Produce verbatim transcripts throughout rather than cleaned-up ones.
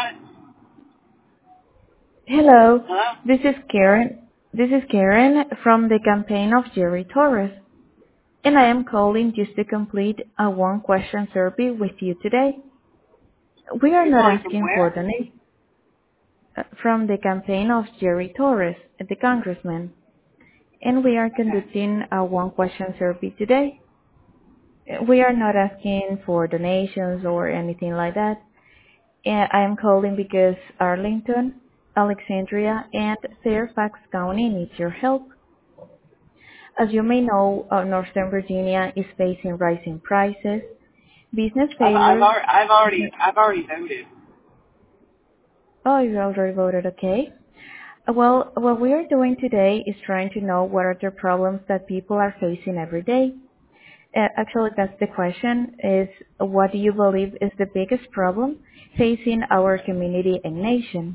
Hello, Hello? this is Karen. This is Karen from the campaign of Jerry Torres, and I am calling just to complete a one-question survey with you today. We are You're not calling from asking for where? donation from the campaign of Jerry Torres, the congressman, and we are Okay. conducting a one-question survey today. We are not asking for donations or anything like that. And I am calling because Arlington, Alexandria, and Fairfax County needs your help. As you may know, uh, Northern Virginia is facing rising prices, business I've, I've, failures. already, I've already, I've already voted. Oh, you already voted, okay. Uh, Well, what we are doing today is trying to know what are the problems that people are facing every day. Uh, actually, that's the question, is what do you believe is the biggest problem facing our community and nation?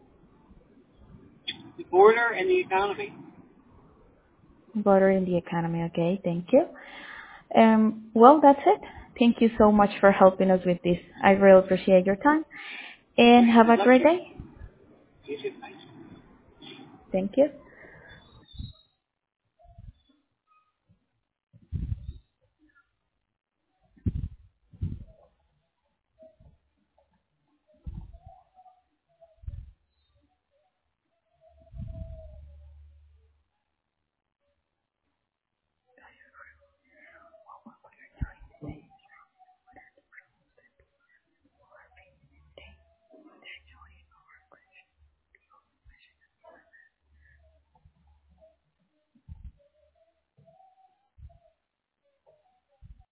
The border and the economy. Butter in the economy, okay, thank you. Um, well, that's it. Thank you so much for helping us with this. I really appreciate your time. And Okay. have Good a luck great to you. day. You too. Thanks. Thank you.